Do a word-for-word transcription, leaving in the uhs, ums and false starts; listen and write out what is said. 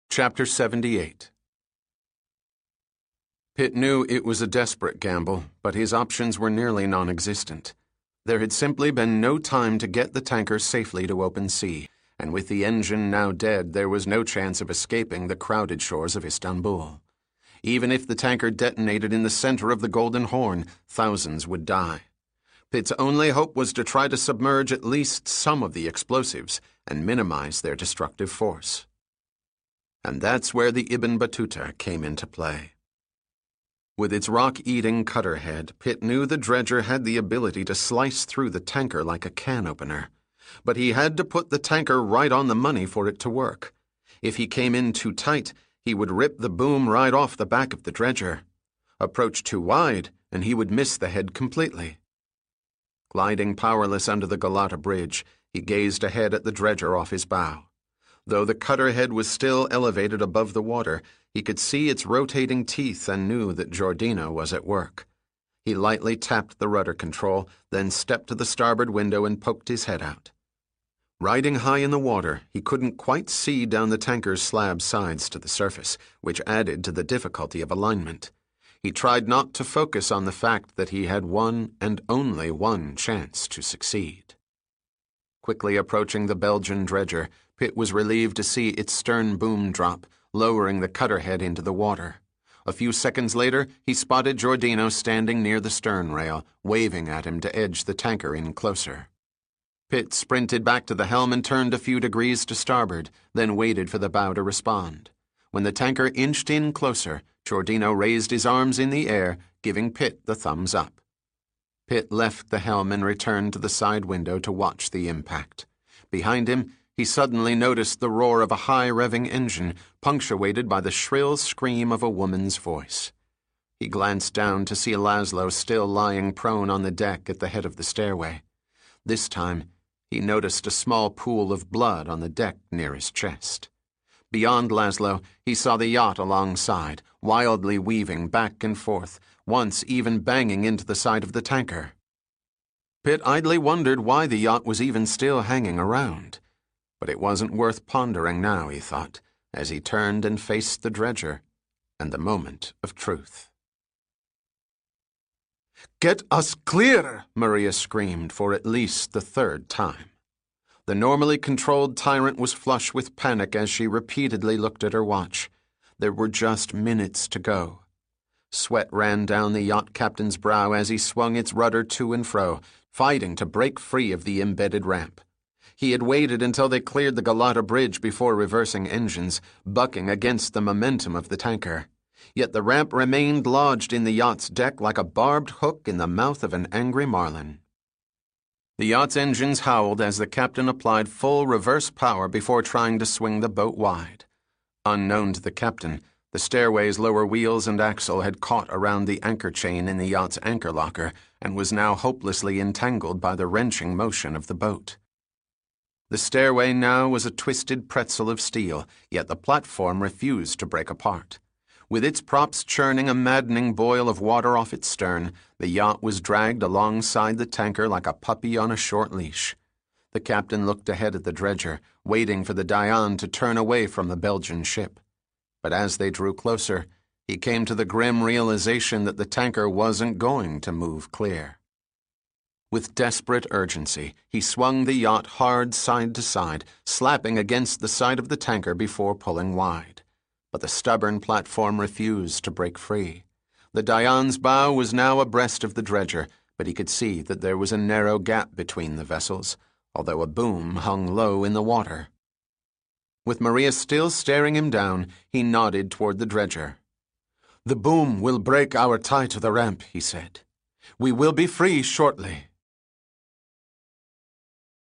Chapter seventy-eight. Pitt knew it was a desperate gamble, but his options were nearly non-existent. There had simply been no time to get the tanker safely to open sea, and with the engine now dead, there was no chance of escaping the crowded shores of Istanbul. Even if the tanker detonated in the center of the Golden Horn, thousands would die. Pitt's only hope was to try to submerge at least some of the explosives and minimize their destructive force. And that's where the Ibn Battuta came into play. With its rock-eating cutter head, Pitt knew the dredger had the ability to slice through the tanker like a can opener. But he had to put the tanker right on the money for it to work. If he came in too tight, he would rip the boom right off the back of the dredger. Approach too wide, and he would miss the head completely. Gliding powerless under the Galata Bridge, he gazed ahead at the dredger off his bow. Though the cutter head was still elevated above the water, he could see its rotating teeth and knew that Giordino was at work. He lightly tapped the rudder control, then stepped to the starboard window and poked his head out. Riding high in the water, he couldn't quite see down the tanker's slab sides to the surface, which added to the difficulty of alignment. He tried not to focus on the fact that he had one and only one chance to succeed. Quickly approaching the Belgian dredger, Pitt was relieved to see its stern boom drop, lowering the cutter head into the water. A few seconds later, he spotted Giordino standing near the stern rail, waving at him to edge the tanker in closer. Pitt sprinted back to the helm and turned a few degrees to starboard, then waited for the bow to respond. When the tanker inched in closer, Giordino raised his arms in the air, giving Pitt the thumbs up. Pitt left the helm and returned to the side window to watch the impact. Behind him, he suddenly noticed the roar of a high-revving engine, punctuated by the shrill scream of a woman's voice. He glanced down to see Laszlo still lying prone on the deck at the head of the stairway. This time, he noticed a small pool of blood on the deck near his chest. Beyond Laszlo, he saw the yacht alongside, wildly weaving back and forth, once even banging into the side of the tanker. Pitt idly wondered why the yacht was even still hanging around. But it wasn't worth pondering now, he thought, as he turned and faced the dredger and the moment of truth. "Get us clear!" Maria screamed for at least the third time. The normally controlled tyrant was flush with panic as she repeatedly looked at her watch. There were just minutes to go. Sweat ran down the yacht captain's brow as he swung its rudder to and fro, fighting to break free of the embedded ramp. He had waited until they cleared the Galata Bridge before reversing engines, bucking against the momentum of the tanker. Yet the ramp remained lodged in the yacht's deck like a barbed hook in the mouth of an angry marlin. The yacht's engines howled as the captain applied full reverse power before trying to swing the boat wide. Unknown to the captain, the stairway's lower wheels and axle had caught around the anchor chain in the yacht's anchor locker and was now hopelessly entangled by the wrenching motion of the boat. The stairway now was a twisted pretzel of steel, yet the platform refused to break apart. With its props churning a maddening boil of water off its stern, the yacht was dragged alongside the tanker like a puppy on a short leash. The captain looked ahead at the dredger, waiting for the Diane to turn away from the Belgian ship. But as they drew closer, he came to the grim realization that the tanker wasn't going to move clear. With desperate urgency, he swung the yacht hard side to side, slapping against the side of the tanker before pulling wide. But the stubborn platform refused to break free. The Diane's bow was now abreast of the dredger, but he could see that there was a narrow gap between the vessels, although a boom hung low in the water. With Maria still staring him down, he nodded toward the dredger. "The boom will break our tie to the ramp," he said. "We will be free shortly."